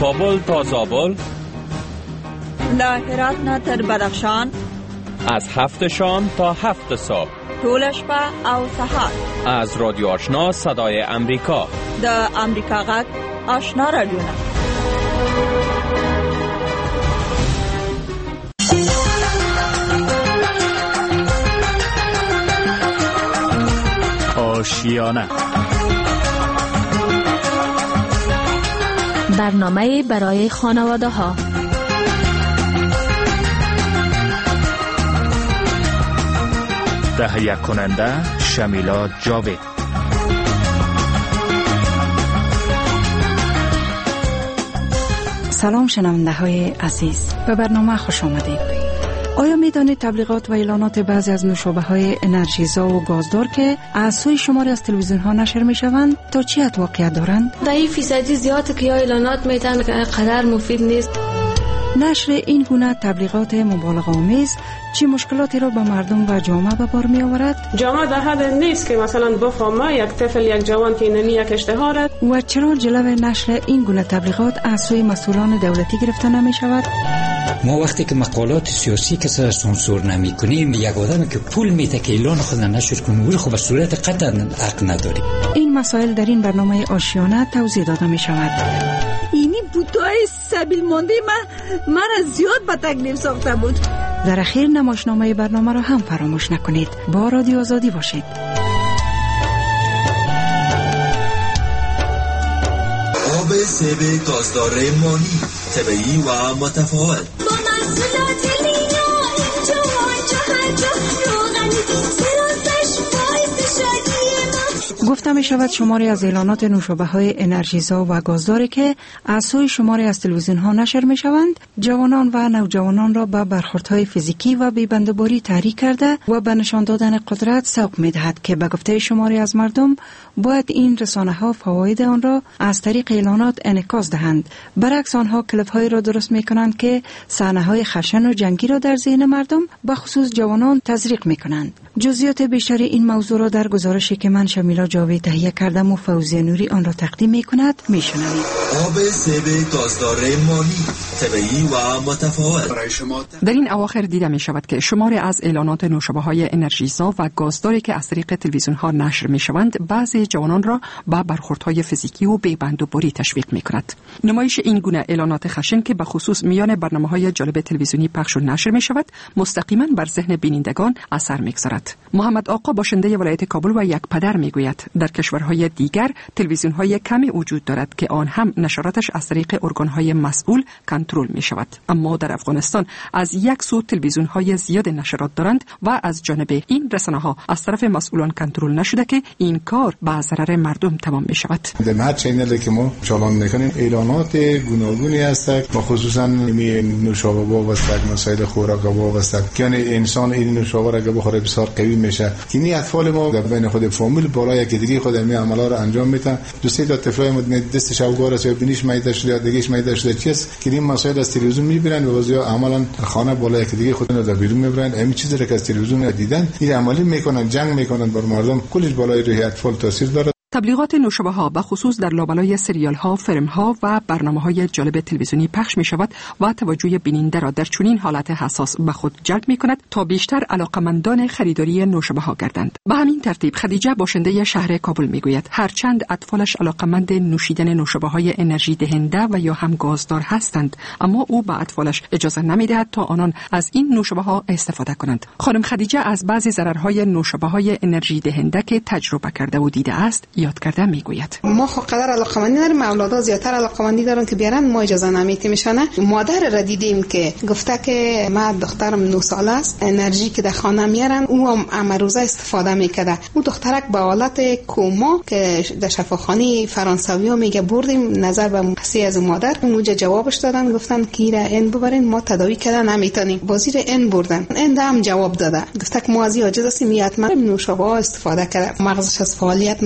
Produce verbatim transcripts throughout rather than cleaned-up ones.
کابل تا زابل، له هرات نه تر بدخشان، از هفت شام تا هفت صبح، ټول شپه او سهار. از رادیو آشنا صدای امریکا، د امریکا غږ آشنا رادیوونه. آشیانه، برنامه برای خانواده ها. تهیه کننده شمیلا جاوید. سلام شنونده های عزیز، به برنامه خوش آمدید. آیا می دانید تبلیغات و اعلانات بعضی از نوشابه های انرژیزا و گازدار که از سوی شماری از تلویزیون ها نشر می شوند تا چی واقعیت دارند؟ در این فیصدی زیاده که اعلانات میتن قدر مفید نیست. نشر این گونه تبلیغات مبالغه آمیز چه مشکلاتی را به مردم و جامعه به بار می آورد؟ جامعه در حد نیست که مثلا بفهمه یک طفل یک جوان که اینمی یک اشتها دارد. و چرا جلو نشر این گونه تبلیغات از سوی مسئولان دولتی گرفته نمی شود؟ ما وقتی که مقالات سیاسی که سر سانسور نمی کنیم، یک آدمی که پول میده که اعلان خود نشر کنه ولی خب به صورت قطعا حق نداری. این مسائل در این برنامه آشیانه توضیح داده می شود. اینی بودای سبیل مانده من من از زیاد به تکلیف ساخته بود. در اخیر نمایشنامه برنامه را هم فراموش نکنید. با رادیو آزادی باشید. آب سیب گازدار مانی، طبیعی و متفاوت. با محصولات لینا اینجا و آنجا هر جا روغنی سرازش باعث شادی ما. گفته می شود شماری از اعلانات نوشابه های انرژیزا و گازداری که از سوی شماری از تلویزیون ها نشر می شوند، جوانان و نوجوانان را به برخوردهای فیزیکی و بی‌بنده‌باری تحریک کرده و به نشان دادن قدرت سوق می دهد که به گفته شماری از مردم باید این رسانه ها فواید آن را از طریق اعلانات انعکاس دهند. برعکس آنها کلیپ های را درست می کنند که صحنه های خشن و جنگی را در ذهن مردم به خصوص جوانان تزریق می کنند. جزئیات بیشتر این موضوع را در گزارشی که من شمیلا جاوید تهیه کردم و فوزیه نوری آن را تقدیم می کند می شنوید. آب سیب گازدار مانی، طبیعی و متفاوت. در این اواخر دیده می شود که شماری از اعلانات نوشابه های انرژیزا و گازداری که از طریق تلویزیون ها نشر می شوند بعضی جوانان را به برخوردهای فیزیکی و بی‌بندوباری تشویق می کند. نمایش این گونه اعلانات خشن که به خصوص میان برنامه‌های جالب تلویزیونی پخش و نشر می شود مستقیما بر ذهن بینندگان اثر می گذارد. محمد آقا باشنده ولایت کابل و یک پدر می گوید در کشورهای دیگر تلویزیون های کمی وجود دارد که آن هم نشراتش از طریق ارگان های مسئول کنترل می شود، اما در افغانستان از یک سو تلویزیون های زیاد نشرات دارند و از جانب این رسانه ها از طرف مسئولان کنترل نشده که این کار به ضرر مردم تمام می شود. در هر چینلی که ما چالان میکنیم اعلانات گوناگونی هست و خصوصا نوشابه وابسته مسائل خوراک وابسته، یعنی انسان این نوشابه را که بخوره بسیار قوی میشه. اینی اطفال ما در بین خود فامیل بالای که دیگه خود می عملا رو انجام میدن. دو سه تا طفلای مدن دستش اوگار است یا بینیش میده شده یا دیگهش میده شده چیز که این مسائل از تلویزیون میبینن و واسه عملا خانه بالای که دیگه خودن رو بیرون میبرن. همین چیزی رو که از تلویزیون دیدن این عملی میکنن، جنگ میکنن بر مردم، کلش بالای روح اطفال تاثیر داره. تبلیغات نوشابه ها به خصوص در لابلای سریال ها، فیلم ها و برنامه های جالب تلویزیونی پخش می شود و توجه بیننده را در چنین حالت حساس به خود جلب می کند تا بیشتر علاقمندان خریداری نوشابه ها گردند. به همین ترتیب خدیجه باشنده شهر کابل می گوید هرچند اطفالش علاقمند نوشیدن نوشابه های انرژی دهنده و یا هم گازدار هستند، اما او به اطفالش اجازه نمی دهد تا آنان از این نوشابه ها استفاده کنند. خانم خدیجه از بعضی ضررهای نوشابه های انرژی دهنده که تجربه کرده و دیده است یاد کرده میگوید. ما خب قدر علاقمندی داریم، اولادا زیاتر علاقمندی دارن که بیارن، ما اجازه نمیدیم میشنه. مادر را دیدیم که گفته که ما دخترم نه ساله است، انرژی که در خانه میارن او هم امروزه استفاده میکرده. او دخترک به حالت کوما که در شفاخانه فرانسوی میگه بردیم نظر به قصه از مادر، اونجا جوابش دادن گفتن که ایره ان ببرین ما تداوی کردن نمیتونیم، بازی را ان بردن. ان هم جواب داده گفته که ما از عاجز هستیم، حتما نوشابه استفاده کرده، مغزش از فعالیت مانده،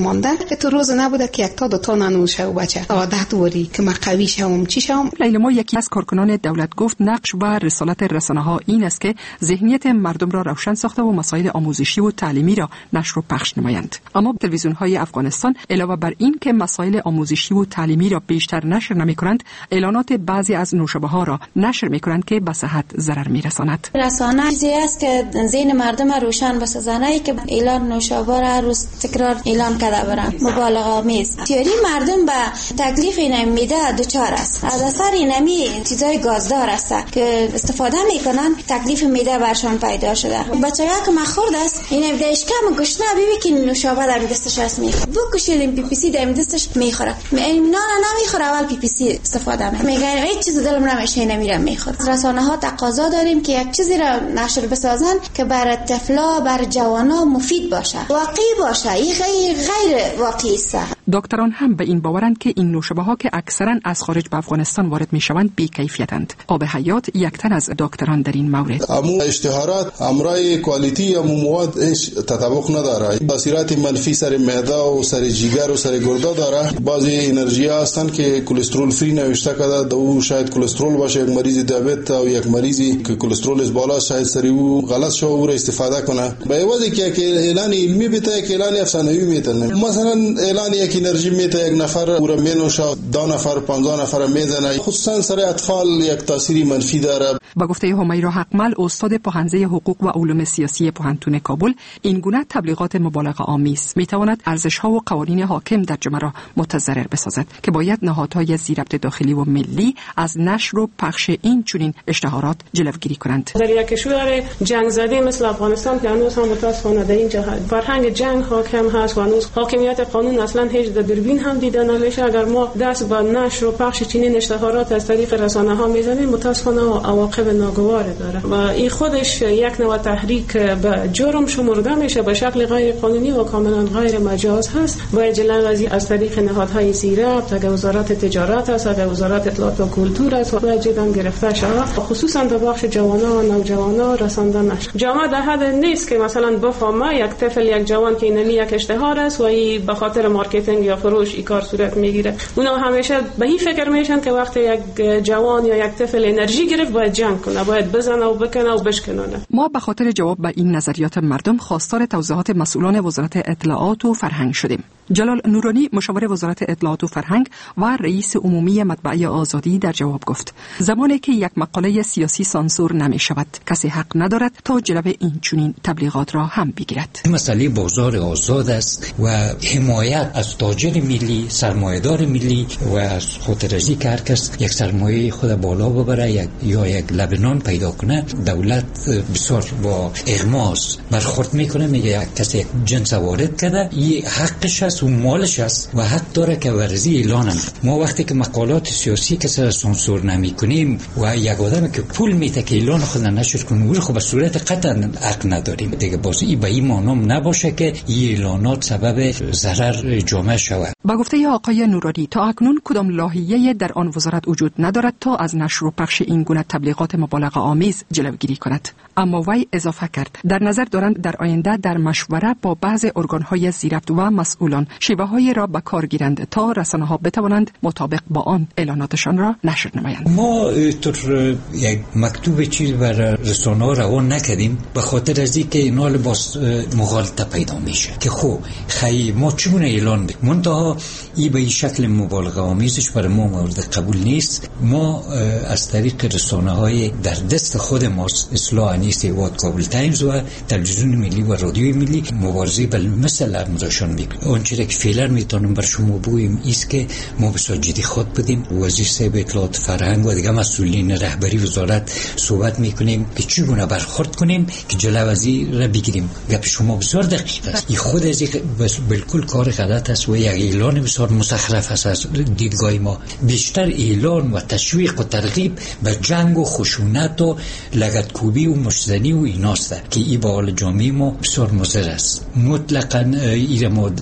که تو روز نبوده که یک تا دو تا ننوشه و بچه عادت وری که ما قوی شوم چی شوم. لیلا، یکی از کارکنان دولت گفت نقش و رسالت رسانه‌ها این است که ذهنیت مردم را روشن ساخته و مسائل آموزشی و تعلیمی را نشر و پخش نمایند. اما تلویزیون‌های افغانستان علاوه بر این که مسائل آموزشی و تعلیمی را بیشتر نشر نمی‌کنند، اعلانات بعضی از نوشابه‌ها را نشر می‌کنند که به صحت ضرر می‌رساند. رسانه چیزی است که ذهن مردم روشن بسازند که اعلان نوشابه را هر روز تکرار اعلان کرده برند. مبالغه آمیز. تیاری مردم به تکلیف این میده دچار است. از اثر اینمی چیزای گازدار است که استفاده میکنن تکلیف میده برشان پیدا شده. بچه‌ها که مخورد است این میده اشکم گشنه ببین که نوشابه در دستش است میخوره. بکشید این پی پی سی در دستش میخوره. این نه نمیخوره اول پی پی سی استفاده میکنه. میگه هیچ چیز دلم نمیشه نمیرم میخوره. رسانه ها تقاضا داریم که یک چیزی را نشر بسازن که برای طفلا برای جوانا مفید باشه. واقعی باشه. این غیر غیر واقعی است. دکتران هم به این باورند که این نوشابه‌ها که اکثرا از خارج به افغانستان وارد میشوند بی کیفیتند. آب حیات یک تن از دکتران در این مورد. امو اشتهارات امرای کوالیتی امو مواد ايش تطابق نداره. تاثیرات منفی سر معده و سر جگر و سر گرده داره. بعضی انرژی هستند که کلسترول فری نوشته کرده، دو شاید کلسترول باشه. یک مریض دیابت و یک مریضی که کلسترولش بالا شاید سری او غلط شو او را استفاده کنه. به وجه که اعلان علمی بده که اعلان افسانه‌ای میتونه. مثلا اعلان یک انرژی میته یک نفر او را مینوشه، دو نفر پنجاه نفر میزنه. خصوصا سر اطفال یک تاثیری منفی داره. با گفته همیرا حقمل، استاد پوهنځی حقوق و علوم سیاسی پوهنتون کابل، این گونه تبلیغات مبالغه آمیز میتواند ارزش‌ها و قوانین حاکم در جامعه را متضرر بسازد که باید نهادهای ضبط داخلی و ملی از نشر و پخش این چنین اشتهارات جلوگیری کنند. در یک کشور جنگ زده مثل افغانستان که هنوز هم متاسفانه در این جهت فرهنگ جنگ حاکم هست و هنوز حاکمیت قانون اصلا هیچ در دوربین هم دیده نمیشه. اگر ما دست به نشر و پخش چنین اشتهارات از طریق رسانه ها میزنیم متاسفانه عواقب ناگوار داره و این خودش یک نوع تحریک به جرم شمرده میشه به شکل غیر قانونی و کاملا غیر مجاز هست. باید جلوی از طریق نهادهای زیربط، اگر وزارت تجارت است، اگر وزارت اطلاعات و کلتور است، باید جدا گرفته شود. خصوصا در بخش جوانا و نوجوانا رسانده نشه. جامعه در حد نیست که مثلا بفهمه یک طفل یک جوان که اینمی یک اشتهار است و این به خاطر مارکتینگ یا فروش این کار صورت میگیره. اونا همیشه به این فکر میشن که وقتی یک جوان یا یک طفل انرژی گرفت باید جنگ کنه، باید بزنه و بکنه و بشکنه. ما به خاطر جواب به این نظریات مردم خواستار توضیحات مسئولان وزارت اطلاعات و فرهنگ شدیم. جلال نورانی مشاور وزارت اطلاعات و فرهنگ و رئیس عمومی مطبعه آزادی در جواب گفت زمانی که یک مقاله سیاسی سانسور نمی شود کسی حق ندارد تا جلوی این چنین تبلیغات را هم بگیرد. مسئله بازار آزاد است و حمایت از تاجر ملی، سرمایه‌دار ملی و از خودرضی که هر کس یک سرمایه خود بالا ببره یک یا یک لبنان پیدا کنه، دولت بسیار با اغماس برخورد میکنه، میگه یک کسی یک جنس وارد کرده، این حقش است و مالش است و حق داره که ورزی اعلان کنه. ما وقتی که مقالات سیاسی که سر سانسور نمیکنیم و یک آدمی که پول میده که اعلان خود نشر کنه، خب به صورت قطعا حق نداریم دیگه. باز این به این معنی نباشه که این اعلانات سبب ضرر جامعه شود. با گفته آقای نورانی تا اکنون کدام لاهیه‌ای در آن وزارت وجود ندارد تا از نشر و پخش این گونه تبلیغات مبالغه آمیز جلوگیری کند. اما وی اضافه کرد در نظر دارند در آینده در مشوره با بعض ارگان‌های زیربط و مسئولان شیوه‌هایی را به کار گیرند تا رسانه‌ها بتوانند مطابق با آن اعلاناتشان را نشر نمایند. ما طور یک مکتوب چیز بر رسانه‌ها روان نکردیم به خاطر از اینکه اینا لباس مغالطه پیدا میشه که خب خی ما چگونه اعلان بدیم. منتها این به این شکل مبالغه آمیزش برای ما مورد قبول نیست. ما از طریق رسانه‌های در دست خود ماست، اصلاح انیس واد کابل تایمز و تلویزیون ملی و رادیوی ملی مبارزه بل مثل امرشان میکنیم. آنچه که فعلا میتونم بر شما بگویم است که ما بسیار جدی خود بدیم. وزیر صاحب اطلاعات فرهنگ و دیگه مسئولین رهبری وزارت صحبت میکنیم که چگونه برخورد کنیم که جلوی را بگیریم. گپ شما بسیار دقیق است. این خود از بالکل کار غلط است و یک اعلان بسیار مزخرف است. از دیدگاه ما بیشتر اعلان و تشویق و ترغیب به جنگ و خشونت و لگدکوبی و مشتزنی و ایناست که این به حال جامعه ما بسیار مضر است. مطلقاً این ما جدی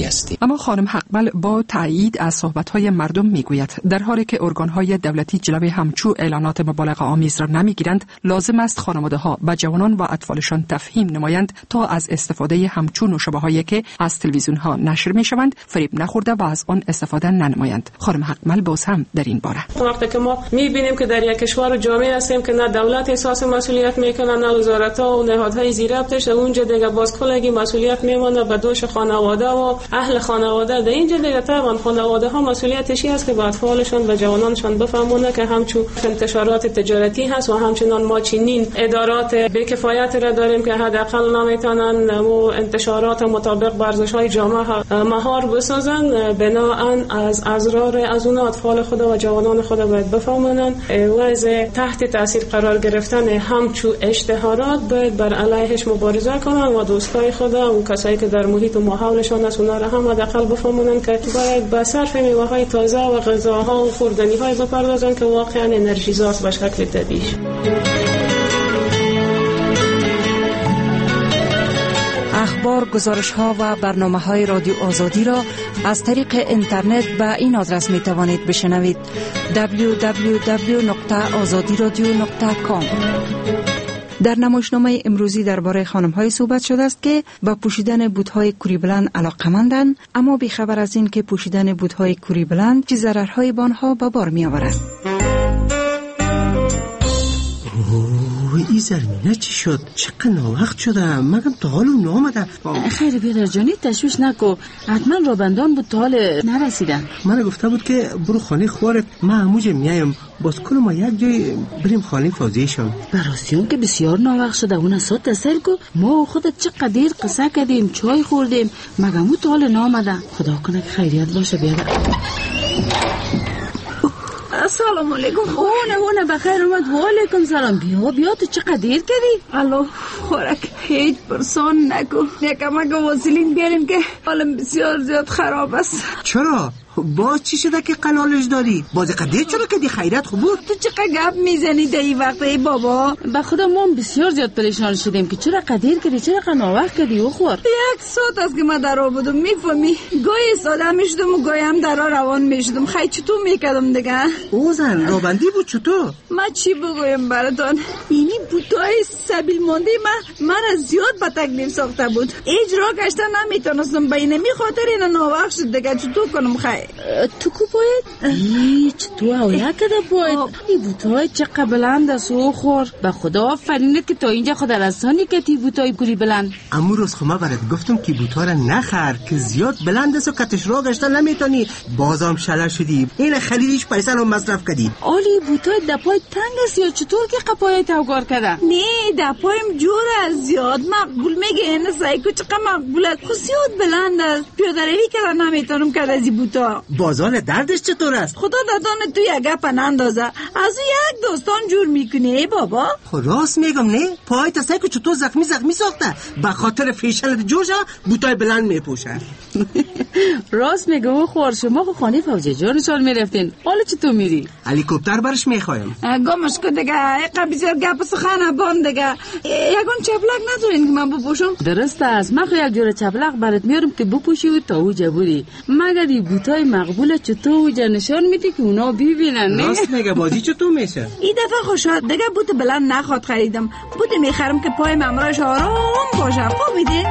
است. اما خانم حقبل با تایید از صحبت‌های مردم میگوید در حالی که ارگان‌های دولتی جلوی همچو اعلانات مبالغه آمیز را نمیگیرند، لازم است خانواده‌ها به جوانان و اطفالشان تفهیم نمایند تا از استفاده همچو نوشابه‌هایی که از تلویزیون‌ها نشر می‌شوند فریب نخورده و از آن استفاده ننمایند. خانم حقبل باز هم در این باره وقتی که ما می‌بینیم که در یک کشور و جامعه هستیم که نه دولت احساس مسئولیت میکنه، نه وزارت‌ها و نهادهای زیر ربطش، اونجا دیگه باز کلگی مسئولیت میمونه به دوش خانواده و اهل خانواده. در اینجا دیگه طبعا خانواده ها مسئولیتش است که به اطفالشان و جوانانشان بفهمونه که همچون انتشارات تجارتی هست و همچنان ما چنین ادارات به کفایت را داریم که حداقل نمیتونن و انتشارات مطابق با ارزش‌های جامعه مهار بسازن. بناهن از ازرار از اون اطفال خود و جوانان خود باید بفهمونن و از تحت تاثیر قرار گرفتن همچون اشتهارات باید بر علیهش مبارزه کنن و دوستای خود و کسایی که در محیط و ماحولشان هست اونا را هم حداقل بفهمونن که باید به صرف میوه‌های تازه و غذاها و خوردنی‌های بپردازن که واقعا انرژیزاست به شکل طبیعی. اخبار، گزارش‌ها و برنامه‌های رادیو آزادی را از طریق اینترنت به این آدرس می‌توانید بشنوید: دبلیو دبلیو دبلیو نقطه آزادی رادیو نقطه کام. در نمایشنامه امروزی درباره خانم‌های صحبت شده است که با پوشیدن بوت‌های کوری بلند علاقه‌مندند، اما بی‌خبر از این که پوشیدن بوت‌های کوری بلند چه ضررهایی به آنها به بار می‌آورد. این زرمینه چی شد؟ چقدر ناوقت شده؟ مگم تا حال اون نامده. خیلی بیادر جانی تشویش نکو، حتما رابندان بود تا حال نرسیدن. من گفته بود که برو خانه خوارت، من هموجه میایم باز کنم ما یک جای بریم خانه فوزیه شم. براسیون که بسیار ناوقت شده اون سات تسل کو، ما خودت چقدر قصه کردیم، چای خوردیم، مگم اون تا حال نامده. خدا کنه که خیریت باشه بیادر. سلام علیکم. اونه اونه بخیر اومد. و علیکم سلام. بیا بیا تو چقدر دیر کردی؟ الو خورک هیچ پرسان نکو، یکم اگه واسلین بیاریم که حالم بسیار زیاد خراب است. چرا؟ باز چی شده که قلالش داری؟ باز قدیر چرا که دی خیرت خوب بود؟ تو چقدر گپ میزنی در این وقت ای بابا؟ به خدا ما بسیار زیاد پریشان شدیم که چرا قدیر کردی، چرا قناوخ کردی و خور. یک ساعت است که ما در آب بودم، میفهمی؟ گاهی ساده میشدم و گاهی هم در آب روان میشدم. خیلی چطور میکردم دیگه؟ او زن رابندی بود چطور؟ من چی بگویم براتون؟ اینی بوتای سبیل مانده من من زیاد به تکلیف ساخته بود. اجرا کشته نمیتونستم، بینه می خاطر اینا ناوقت شد دیگه. چطور کنم خیلی؟ تو کو باید؟ ایچ تو اویا کده باید. این بوتای چقدر بلند است و خور. به خدا آفرینت که تا اینجا خود رسانی که تی بوتای کوری بلند. امو روز خما برات گفتم که بوتا را نخر که زیاد بلند است و کتش را گشته نمیتونی. بازم شلل شدی. این خریدیش پیسه رو مصرف کردی. آلی بوتای دپای تنگ است یا چطور که قپای توگار کرده؟ نه دپایم جور است، زیاد مقبول میگه. این سایکو چقدر مقبول است، خود زیاد بلند است. پیاده روی کردن نمیتونم کرد از این بوتا. بازار دردش چطور است؟ خدا دادان تو یک گپ نندازه، از یک دوستان جور میکنه ای بابا. خب راست میگم نه؟ پای تا سایکو چطور زخمی زخمی ساخته؟ به خاطر فیشل جوشا بوتای بلند میپوشه. راست میگم و خور. شما خو خانه فوزی جانشان میرفتین، حالا چطور میری؟ هلیکوپتر برش میخوایم. گمش کن دیگه، قبیزر گپ سخن بان دیگه. یگون چپلک ندارین که من بپوشم؟ درست است، من خو یک جور چپلک برات میارم که بپوشی و تا اوجا بودی. مگر این بوتای مقبول چطور اوجا نشان میدی که اونا ببینن؟ نه راست میگه. بازی چطور میشه؟ این دفعه خوشحال دیگه بوت بلند نخواد خریدم. بوت میخرم که پای ممراش آرام باشه. فهمیدین؟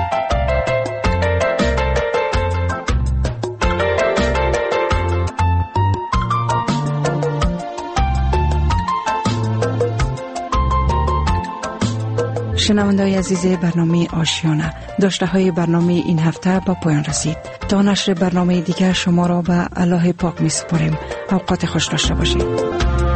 شنونده‌های عزیز برنامه آشیانه، داشته های برنامه این هفته با پایان رسید. تا نشر برنامه دیگر شما را به الله پاک می سپاریم. اوقات خوش داشته باشید.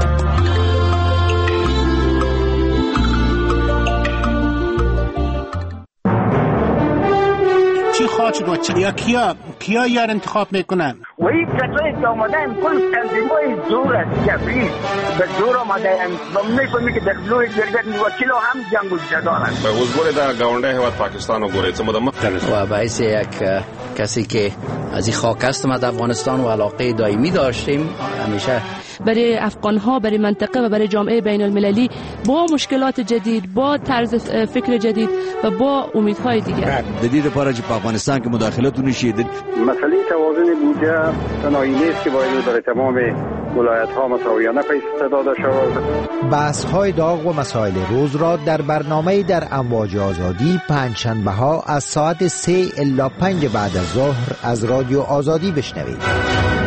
چی خواهد گوچه یا کیا کیا یار انتخاب میکنن و این کسایی که آمدن کل تنظیمای زور است کفری به زور آمدن و میفهمی که در لوی جرگت وکیل هم جنگ و جدال است. به حضور در گاونده هواد پاکستان و گوریت مدام و باعث یک کسی که از این خاک است ما در افغانستان و علاقه دائمی داشتیم همیشه. برای افغان ها، برای منطقه و برای جامعه بین المللی با مشکلات جدید، با طرز فکر جدید و با امیدهای دیگر. جدید پارچ په افغانستان کې مداخلت ونشي. مسئله توازن بودجه تنهایی نیست که باید برای تمام ولایت ها مساویانه پیش داده شود. بحث های داغ و مسائل روز را در برنامه در امواج آزادی پنج شنبه ها از ساعت سه الی پنج بعد از ظهر از رادیو آزادی بشنوید.